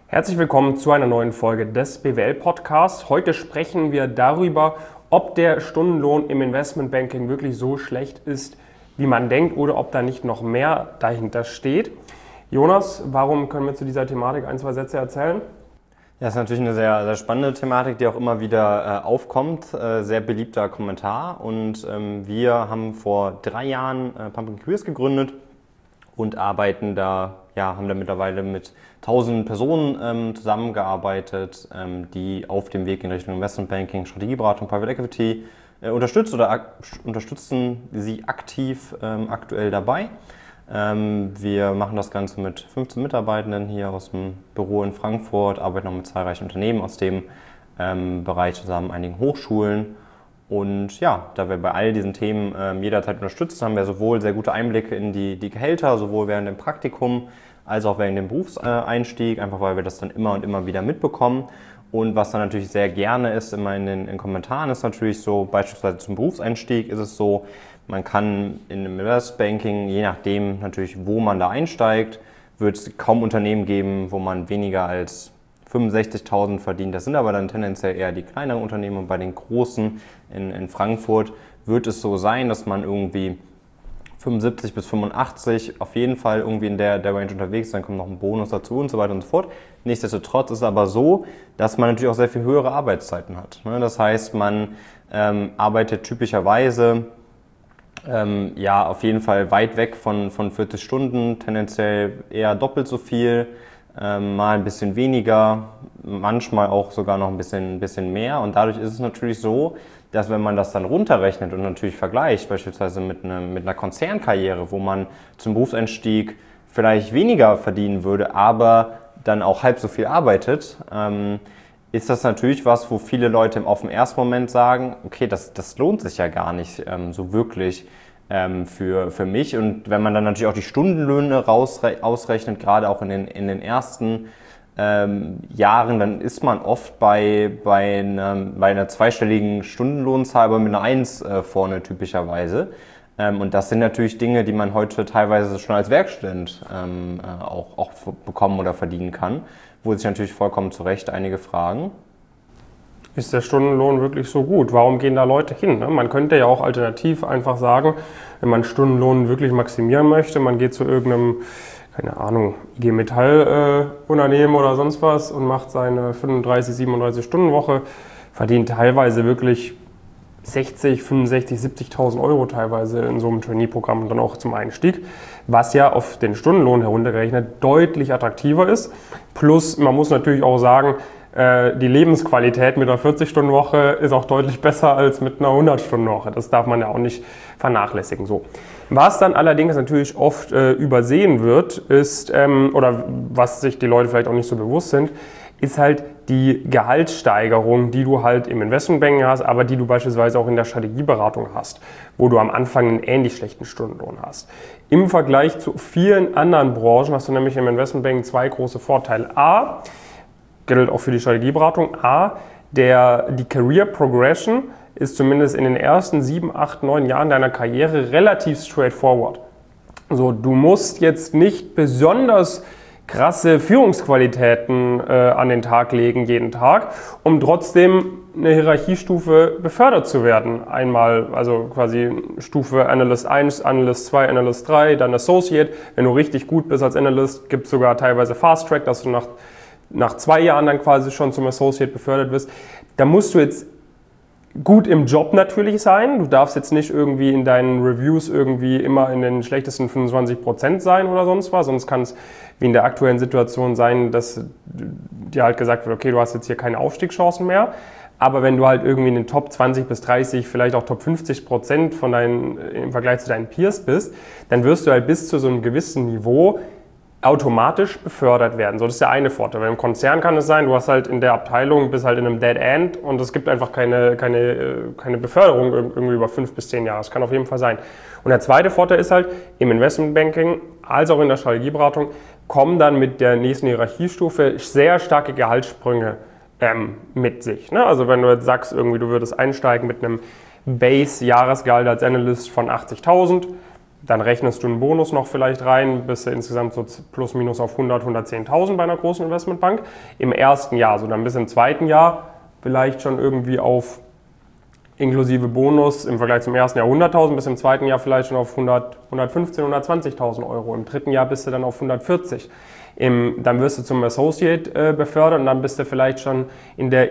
Herzlich willkommen zu einer neuen Folge des BWL-Podcasts. Heute sprechen wir darüber, ob der Stundenlohn im Investmentbanking wirklich so schlecht ist, wie man denkt, oder ob da nicht noch mehr dahinter steht. Jonas, warum können wir zu dieser Thematik ein, zwei Sätze erzählen? Ja, das ist natürlich eine sehr, sehr spannende Thematik, die auch immer wieder aufkommt. Sehr beliebter Kommentar. Und wir haben vor 3 Jahren Pumpkin Careers gegründet und arbeiten da, haben da mittlerweile mit 1000 Personen zusammengearbeitet, die auf dem Weg in Richtung Investmentbanking, Strategieberatung, Private Equity unterstützen sie aktiv aktuell dabei. Wir machen das Ganze mit 15 Mitarbeitenden hier aus dem Büro in Frankfurt, arbeiten auch mit zahlreichen Unternehmen aus dem Bereich zusammen, einigen Hochschulen. Und ja, da wir bei all diesen Themen jederzeit unterstützen, haben wir sowohl sehr gute Einblicke in die Gehälter, sowohl während dem Praktikum als auch während dem Berufseinstieg, einfach weil wir das dann immer und immer wieder mitbekommen. Und was dann natürlich sehr gerne ist, immer in den Kommentaren, ist natürlich so, beispielsweise zum Berufseinstieg ist es so, man kann in einem Investmentbanking, je nachdem natürlich, wo man da einsteigt, wird es kaum Unternehmen geben, wo man weniger als 65.000 verdient. Das sind aber dann tendenziell eher die kleineren Unternehmen, und bei den großen in Frankfurt wird es so sein, dass man irgendwie 75 bis 85 auf jeden Fall irgendwie in der Range unterwegs ist, dann kommt noch ein Bonus dazu und so weiter und so fort. Nichtsdestotrotz ist es aber so, dass man natürlich auch sehr viel höhere Arbeitszeiten hat. Das heißt, man arbeitet typischerweise auf jeden Fall weit weg von 40 Stunden, tendenziell eher doppelt so viel, mal ein bisschen weniger, manchmal auch sogar noch ein bisschen mehr. Und dadurch ist es natürlich so, dass wenn man das dann runterrechnet und natürlich vergleicht, beispielsweise mit einer Konzernkarriere, wo man zum Berufseinstieg vielleicht weniger verdienen würde, aber dann auch halb so viel arbeitet, ist das natürlich was, wo viele Leute auf den ersten Moment sagen, okay, das lohnt sich ja gar nicht so wirklich für mich. Und wenn man dann natürlich auch die Stundenlöhne ausrechnet, gerade auch in den ersten Jahren, dann ist man oft bei einer zweistelligen Stundenlohnzahl, aber mit einer 1 vorne typischerweise. Und das sind natürlich Dinge, die man heute teilweise schon als Werkstudent auch bekommen oder verdienen kann, wo sich natürlich vollkommen zu Recht einige fragen. Ist der Stundenlohn wirklich so gut? Warum gehen da Leute hin? Man könnte ja auch alternativ einfach sagen, wenn man Stundenlohn wirklich maximieren möchte, man geht zu irgendeinem, keine Ahnung, IG Metall Unternehmen oder sonst was und macht seine 35, 37 Stunden Woche, verdient teilweise wirklich 60, 65, 70.000 Euro teilweise in so einem Trainee-Programm und dann auch zum Einstieg, was ja auf den Stundenlohn heruntergerechnet deutlich attraktiver ist. Plus, man muss natürlich auch sagen, die Lebensqualität mit einer 40-Stunden-Woche ist auch deutlich besser als mit einer 100-Stunden-Woche. Das darf man ja auch nicht vernachlässigen. So. Was dann allerdings natürlich oft übersehen wird, ist, oder was sich die Leute vielleicht auch nicht so bewusst sind, ist halt die Gehaltssteigerung, die du halt im Investmentbanking hast, aber die du beispielsweise auch in der Strategieberatung hast, wo du am Anfang einen ähnlich schlechten Stundenlohn hast. Im Vergleich zu vielen anderen Branchen hast du nämlich im Investmentbanking 2 große Vorteile. A, gilt auch für die Strategieberatung, die Career Progression ist zumindest in den ersten 7, 8, 9 Jahren deiner Karriere relativ straightforward. So, du musst jetzt nicht besonders krasse Führungsqualitäten an den Tag legen jeden Tag, um trotzdem eine Hierarchiestufe befördert zu werden. Einmal, also quasi Stufe Analyst 1, Analyst 2, Analyst 3, dann Associate. Wenn du richtig gut bist als Analyst, gibt es sogar teilweise Fast Track, dass du nach 2 Jahren dann quasi schon zum Associate befördert wirst. Da musst du jetzt gut im Job natürlich sein. Du darfst jetzt nicht irgendwie in deinen Reviews irgendwie immer in den schlechtesten 25% sein oder sonst was. Sonst kann es wie in der aktuellen Situation sein, dass dir halt gesagt wird, okay, du hast jetzt hier keine Aufstiegschancen mehr. Aber wenn du halt irgendwie in den Top 20 bis 30, vielleicht auch Top 50% im Vergleich zu deinen Peers bist, dann wirst du halt bis zu so einem gewissen Niveau automatisch befördert werden. So, das ist der eine Vorteil. Weil im Konzern kann es sein, du hast halt in der Abteilung, bist halt in einem Dead End und es gibt einfach keine Beförderung irgendwie über 5 bis 10 Jahre. Das kann auf jeden Fall sein. Und der zweite Vorteil ist halt, im Investmentbanking als auch in der Strategieberatung kommen dann mit der nächsten Hierarchiestufe sehr starke Gehaltssprünge mit sich. Ne? Also wenn du jetzt sagst, irgendwie du würdest einsteigen mit einem Base-Jahresgehalt als Analyst von 80.000, Dann rechnest du einen Bonus noch vielleicht rein, bist du insgesamt so plus minus auf 100, 110.000 bei einer großen Investmentbank im ersten Jahr. So, dann bist du im zweiten Jahr vielleicht schon irgendwie auf inklusive Bonus im Vergleich zum ersten Jahr 100.000, bis im zweiten Jahr vielleicht schon auf 100, 115, 120.000 Euro. Im dritten Jahr bist du dann auf 140. Dann wirst du zum Associate befördert und dann bist du vielleicht schon in der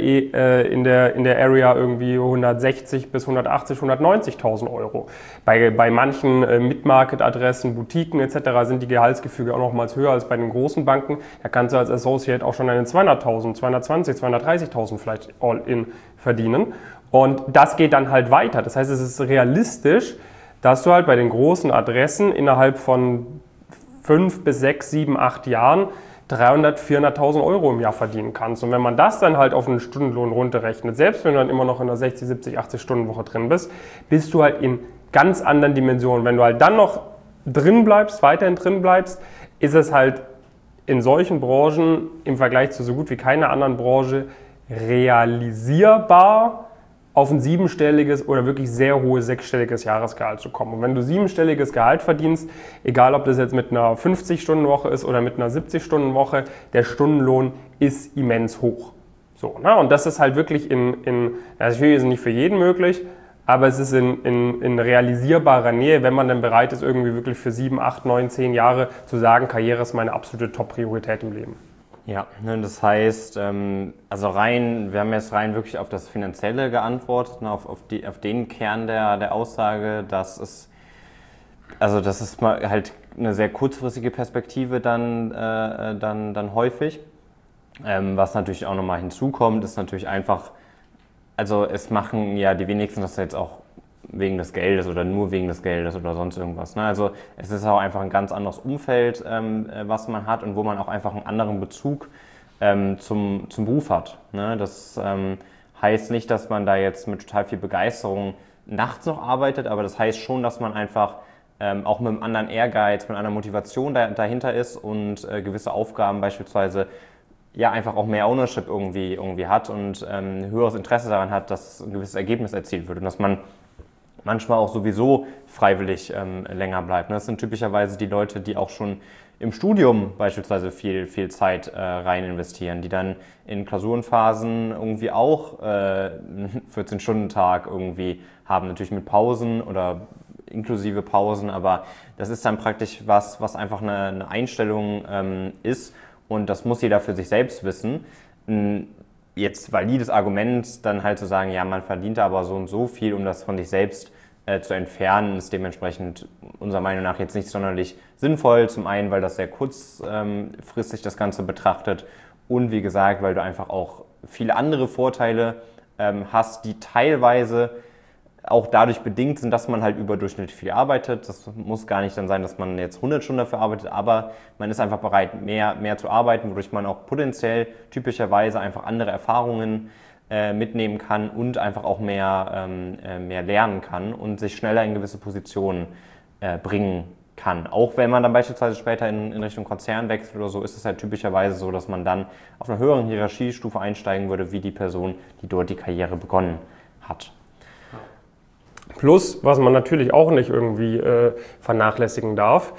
Area irgendwie 160 bis 180, 190.000 Euro. Bei manchen Mid-Market-Adressen, Boutiquen etc. sind die Gehaltsgefüge auch nochmals höher als bei den großen Banken. Da kannst du als Associate auch schon einen 200.000, 220, 230.000 vielleicht all-in verdienen. Und das geht dann halt weiter. Das heißt, es ist realistisch, dass du halt bei den großen Adressen innerhalb von 5 bis 6, 7, 8 Jahren 300.000, 400.000 Euro im Jahr verdienen kannst. Und wenn man das dann halt auf einen Stundenlohn runterrechnet, selbst wenn du dann immer noch in der 60, 70, 80 Stunden Woche drin bist, bist du halt in ganz anderen Dimensionen. Wenn du halt dann noch drin bleibst, weiterhin drin bleibst, ist es halt in solchen Branchen im Vergleich zu so gut wie keiner anderen Branche realisierbar, auf ein 7-stelliges oder wirklich sehr hohes 6-stelliges Jahresgehalt zu kommen. Und wenn du 7-stelliges Gehalt verdienst, egal ob das jetzt mit einer 50-Stunden-Woche ist oder mit einer 70-Stunden-Woche, der Stundenlohn ist immens hoch. So, ne? Und das ist halt wirklich natürlich ist es nicht für jeden möglich, aber es ist in realisierbarer Nähe, wenn man dann bereit ist, irgendwie wirklich für 7, 8, 9, 10 Jahre zu sagen, Karriere ist meine absolute Top-Priorität im Leben. Ja, das heißt, wir haben jetzt rein wirklich auf das Finanzielle geantwortet, auf den Kern der Aussage, dass es mal halt eine sehr kurzfristige Perspektive dann häufig. Was natürlich auch nochmal hinzukommt, ist natürlich einfach, also es machen ja die wenigsten das jetzt auch wegen des Geldes oder nur wegen des Geldes oder sonst irgendwas. Ne? Also es ist auch einfach ein ganz anderes Umfeld, was man hat und wo man auch einfach einen anderen Bezug zum Beruf hat. Ne? Das heißt nicht, dass man da jetzt mit total viel Begeisterung nachts noch arbeitet, aber das heißt schon, dass man einfach auch mit einem anderen Ehrgeiz, mit einer Motivation dahinter ist und gewisse Aufgaben beispielsweise ja einfach auch mehr Ownership irgendwie hat und ein höheres Interesse daran hat, dass ein gewisses Ergebnis erzielt wird und dass man manchmal auch sowieso freiwillig länger bleibt. Das sind typischerweise die Leute, die auch schon im Studium beispielsweise viel Zeit rein investieren, die dann in Klausurenphasen irgendwie auch einen 14-Stunden-Tag irgendwie haben, natürlich mit Pausen oder inklusive Pausen, aber das ist dann praktisch was einfach eine Einstellung ist und das muss jeder für sich selbst wissen. Jetzt valides Argument, dann halt zu sagen, ja, man verdient aber so und so viel, um das von sich selbst zu entfernen, ist dementsprechend unserer Meinung nach jetzt nicht sonderlich sinnvoll. Zum einen, weil das sehr kurzfristig das Ganze betrachtet und wie gesagt, weil du einfach auch viele andere Vorteile hast, die teilweise auch dadurch bedingt sind, dass man halt überdurchschnittlich viel arbeitet. Das muss gar nicht dann sein, dass man jetzt 100 Stunden dafür arbeitet, aber man ist einfach bereit, mehr zu arbeiten, wodurch man auch potenziell typischerweise einfach andere Erfahrungen mitnehmen kann und einfach auch mehr lernen kann und sich schneller in gewisse Positionen bringen kann. Auch wenn man dann beispielsweise später in Richtung Konzern wechselt oder so, ist es halt typischerweise so, dass man dann auf einer höheren Hierarchiestufe einsteigen würde, wie die Person, die dort die Karriere begonnen hat. Plus, was man natürlich auch nicht irgendwie vernachlässigen darf,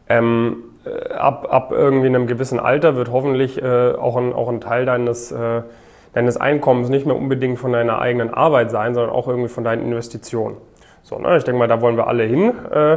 ab irgendwie einem gewissen Alter wird hoffentlich auch ein Teil deines Einkommens nicht mehr unbedingt von deiner eigenen Arbeit sein, sondern auch irgendwie von deinen Investitionen. So, ne? Ich denke mal, da wollen wir alle hin.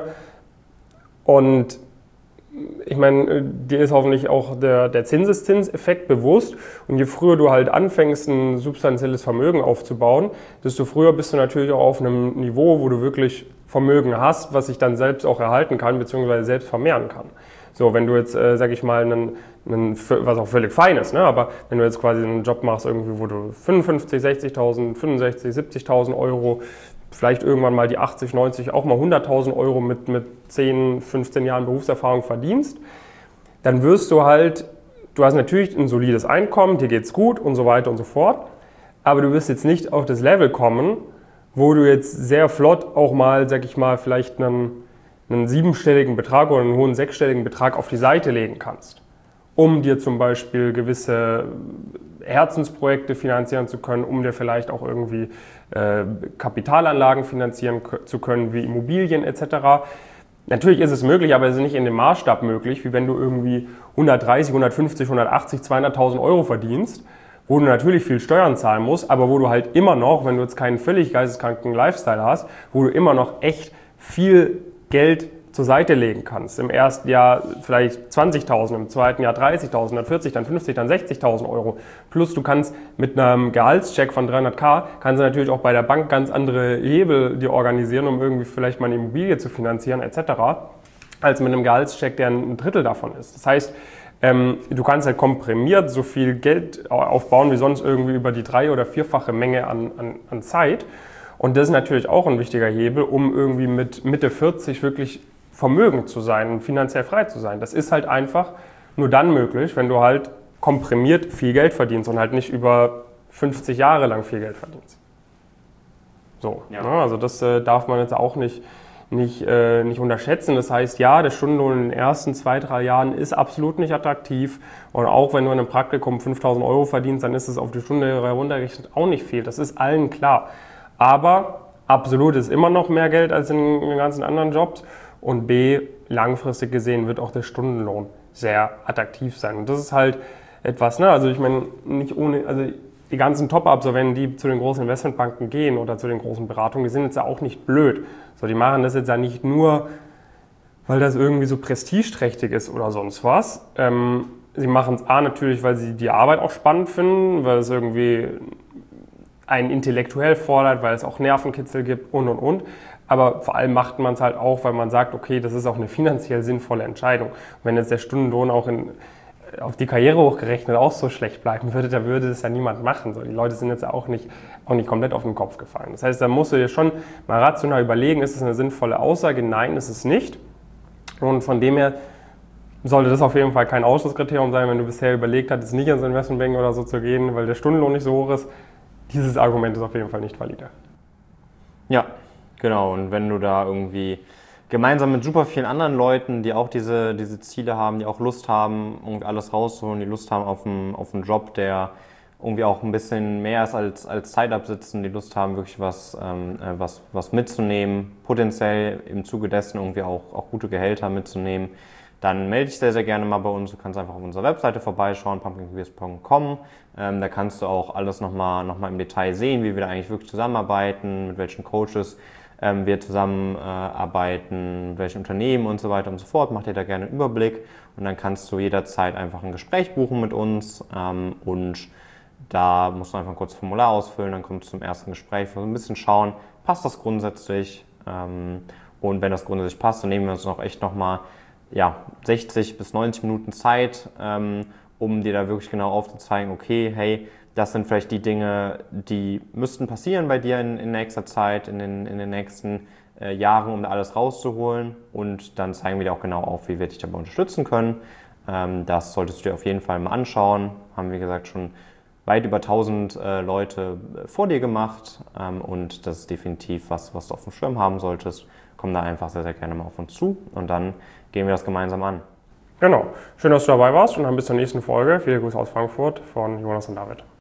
Und ich meine, dir ist hoffentlich auch der Zinseszinseffekt bewusst. Und je früher du halt anfängst, ein substanzielles Vermögen aufzubauen, desto früher bist du natürlich auch auf einem Niveau, wo du wirklich Vermögen hast, was sich dann selbst auch erhalten kann, beziehungsweise selbst vermehren kann. So, wenn du jetzt, sag ich mal, was auch völlig fein ist, ne? Aber wenn du jetzt quasi einen Job machst, irgendwie, wo du 55, 60.000, 65, 70.000 Euro, vielleicht irgendwann mal die 80, 90, auch mal 100.000 Euro mit 10, 15 Jahren Berufserfahrung verdienst, dann du hast natürlich ein solides Einkommen, dir geht's gut und so weiter und so fort, aber du wirst jetzt nicht auf das Level kommen, wo du jetzt sehr flott auch mal, sag ich mal, vielleicht einen 7-stelligen Betrag oder einen hohen 6-stelligen Betrag auf die Seite legen kannst, um dir zum Beispiel gewisse Herzensprojekte finanzieren zu können, um dir vielleicht auch irgendwie Kapitalanlagen finanzieren zu können, wie Immobilien etc. Natürlich ist es möglich, aber es ist nicht in dem Maßstab möglich, wie wenn du irgendwie 130, 150, 180, 200.000 Euro verdienst, wo du natürlich viel Steuern zahlen musst, aber wo du halt immer noch, wenn du jetzt keinen völlig geisteskranken Lifestyle hast, wo du immer noch echt viel Geld zur Seite legen kannst. Im ersten Jahr vielleicht 20.000, im zweiten Jahr 30.000, dann 40, dann 50, dann 60.000 Euro. Plus du kannst mit einem Gehaltscheck von 300.000, kannst du natürlich auch bei der Bank ganz andere Hebel dir organisieren, um irgendwie vielleicht mal eine Immobilie zu finanzieren etc., als mit einem Gehaltscheck, der ein Drittel davon ist. Das heißt, du kannst halt komprimiert so viel Geld aufbauen wie sonst irgendwie über die 3- oder 4-fache Menge an Zeit. Und das ist natürlich auch ein wichtiger Hebel, um irgendwie mit Mitte 40 wirklich vermögend zu sein und finanziell frei zu sein. Das ist halt einfach nur dann möglich, wenn du halt komprimiert viel Geld verdienst und halt nicht über 50 Jahre lang viel Geld verdienst. So, ja. Also das darf man jetzt auch nicht unterschätzen. Das heißt, ja, der Stundenlohn in den ersten 2-3 Jahren ist absolut nicht attraktiv. Und auch wenn du in einem Praktikum 5.000 Euro verdienst, dann ist es auf die Stunde heruntergerechnet auch nicht viel. Das ist allen klar. Aber absolut ist immer noch mehr Geld als in den ganzen anderen Jobs. Und B, langfristig gesehen wird auch der Stundenlohn sehr attraktiv sein. Und das ist halt etwas, ne? Also ich meine, nicht ohne, also die ganzen Top-Absolventen, die zu den großen Investmentbanken gehen oder zu den großen Beratungen, die sind jetzt ja auch nicht blöd. So, die machen das jetzt ja nicht nur, weil das irgendwie so prestigeträchtig ist oder sonst was. Sie machen es natürlich, weil sie die Arbeit auch spannend finden, weil es irgendwie einen intellektuell fordert, weil es auch Nervenkitzel gibt und. Aber vor allem macht man es halt auch, weil man sagt, okay, das ist auch eine finanziell sinnvolle Entscheidung. Und wenn jetzt der Stundenlohn auch auf die Karriere hochgerechnet auch so schlecht bleiben würde, dann würde das ja niemand machen. So, die Leute sind jetzt auch nicht komplett auf den Kopf gefallen. Das heißt, da musst du dir schon mal rational überlegen, ist das eine sinnvolle Aussage? Nein, ist es nicht. Und von dem her sollte das auf jeden Fall kein Ausschlusskriterium sein, wenn du bisher überlegt hattest, nicht ins Investmentbanking oder so zu gehen, weil der Stundenlohn nicht so hoch ist. Dieses Argument ist auf jeden Fall nicht valide. Ja, genau. Und wenn du da irgendwie gemeinsam mit super vielen anderen Leuten, die auch diese Ziele haben, die auch Lust haben, irgendwie alles rauszuholen, die Lust haben auf einen Job, der irgendwie auch ein bisschen mehr ist als Zeit absitzen, die Lust haben, wirklich was mitzunehmen, potenziell im Zuge dessen irgendwie auch gute Gehälter mitzunehmen, dann melde dich sehr, sehr gerne mal bei uns. Du kannst einfach auf unserer Webseite vorbeischauen, pumpkincareers.com. Da kannst du auch alles nochmal im Detail sehen, wie wir da eigentlich wirklich zusammenarbeiten, mit welchen Coaches wir zusammenarbeiten, welche Unternehmen und so weiter und so fort. Mach dir da gerne einen Überblick und dann kannst du jederzeit einfach ein Gespräch buchen mit uns und da musst du einfach ein kurzes Formular ausfüllen, dann kommst du zum ersten Gespräch, ein bisschen schauen, passt das grundsätzlich und wenn das grundsätzlich passt, dann nehmen wir uns nochmal 60 bis 90 Minuten Zeit, um dir da wirklich genau aufzuzeigen, okay, hey, das sind vielleicht die Dinge, die müssten passieren bei dir in nächster Zeit, in den nächsten Jahren, um da alles rauszuholen. Und dann zeigen wir dir auch genau auf, wie wir dich dabei unterstützen können. Das solltest du dir auf jeden Fall mal anschauen. Haben, wie gesagt, schon weit über 1000 Leute vor dir gemacht. Und das ist definitiv was du auf dem Schirm haben solltest. Komm da einfach sehr, sehr gerne mal auf uns zu. Und dann gehen wir das gemeinsam an. Genau. Schön, dass du dabei warst und dann bis zur nächsten Folge. Viele Grüße aus Frankfurt von Jonas und David.